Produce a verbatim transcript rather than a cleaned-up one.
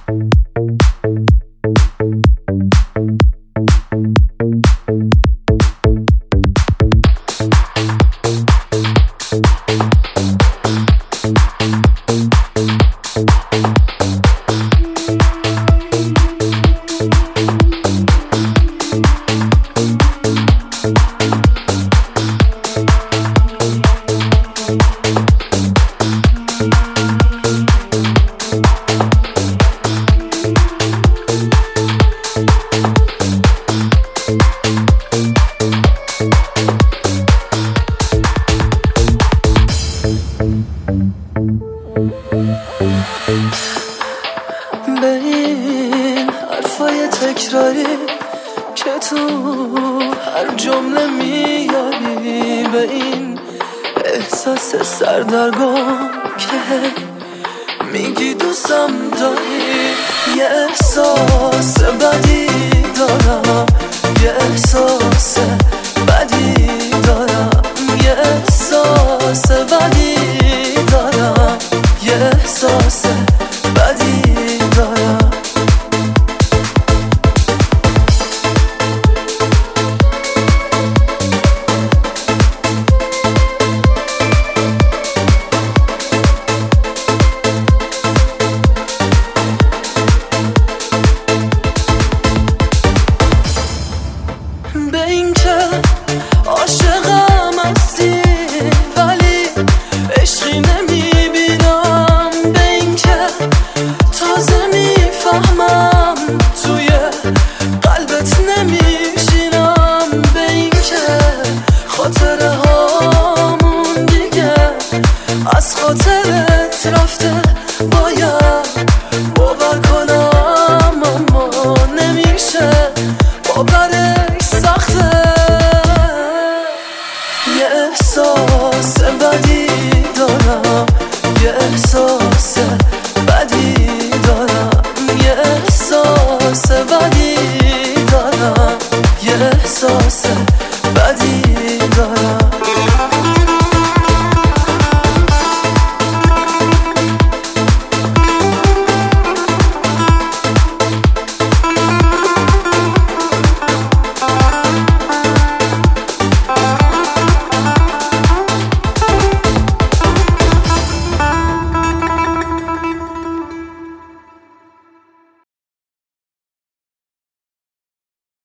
به این حرفای تکراری که تو هر جمله میاری، به این احساس سردرگم که میگی دوستم داری، یه احساس بدی دارم، یه احساس بدی دارم، یه احساس بدی دارم، یه احساس بدی دارم. به این که عاشقم هستی ولی عشقی نمیبینم، به این که تازه میفهمم توی قلبت نمیشینم، به این که خاطره هامون دیگه از خاطرت رفته، باید